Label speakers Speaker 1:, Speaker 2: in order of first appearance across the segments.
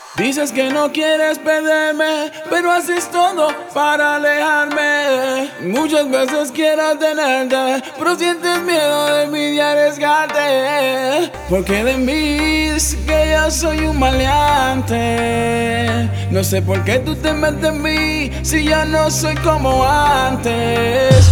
Speaker 1: Dices que no quieres perderme, pero haces todo para alejarme. Muchas veces quiero tenerte, pero sientes miedo de mí y arriesgarte. Porque de mí dices que yo soy un maleante. No sé por qué tú te metes en mí si ya no soy como antes.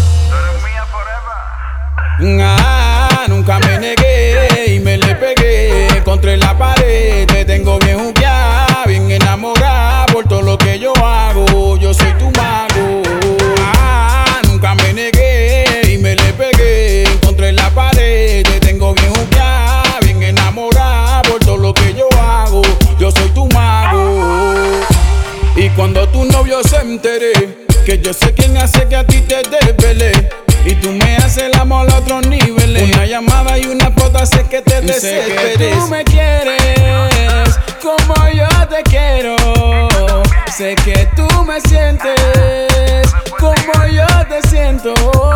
Speaker 1: Nunca me negué y me le pegué contra la pared. Te tengo bien jugueada, bien enamorada por todo lo que yo hago. Yo soy tu mago. Nunca me negué y me le pegué contra la pared. Te tengo bien jugueada, bien enamorada por todo lo que yo hago. Yo soy tu mago. Y cuando tu novio se entere que yo sé quién hace que a ti te desvele, y tú me haces el amor a otros niveles, una llamada y una foto hace que te desesperes. Sé que tú me quieres como yo te quiero. Sé que tú me sientes como yo te siento.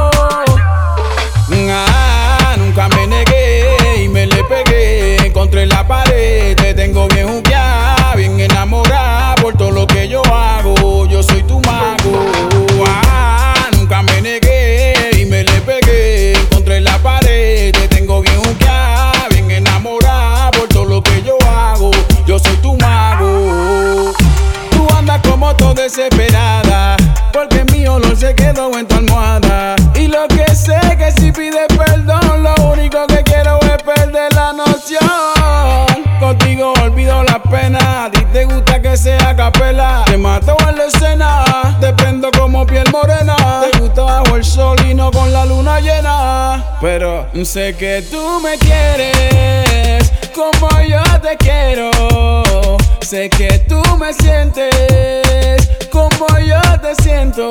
Speaker 1: Nunca me negué y me le pegué contra la pared. Te tengo bien jugueada, bien enamorada por todo lo que yo hago. Yo soy tu mago. Nunca me negué y me le pegué contra la pared. Te tengo bien jugueada, bien enamorada por todo lo que yo hago. Yo soy tu mago. Tú andas como todo desesperada, porque mi olor se quedó en tu almohada. Y lo que sé que si pides perdón, lo único que quiero es perder la noción. Contigo olvido la pena. A ti te gusta que sea a capela. Te mato en la escena, te prendo como piel morena. Te gusta bajo el sol y no con la luna llena. Pero sé que tú me quieres como yo te quiero. Sé que tú me sientes como yo te siento.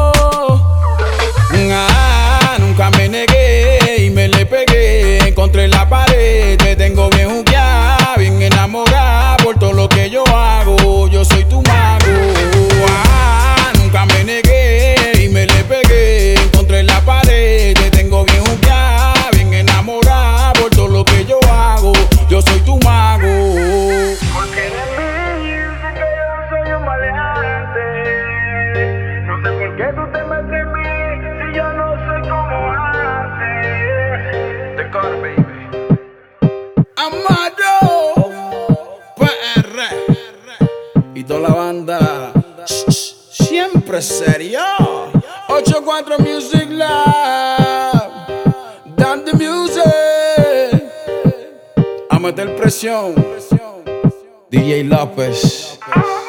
Speaker 1: Nunca me negué y me le pegué contra la pared. Te tengo bien jugueada, bien enamorada por todo lo que yo hago. Yo soy tu mago. Nunca me negué y me le pegué contra la pared. Te tengo bien jugueada, bien enamorada por todo lo que yo hago. Yo soy tu mago.
Speaker 2: Porque de mí dicen que yo soy un maleante. No sé por qué tú te metes en mí si yo no soy como antes. The God, baby.
Speaker 1: Amado PR y toda la banda siempre serio. 84 Music Lab, Dan the Music. A meter presión, DJ López.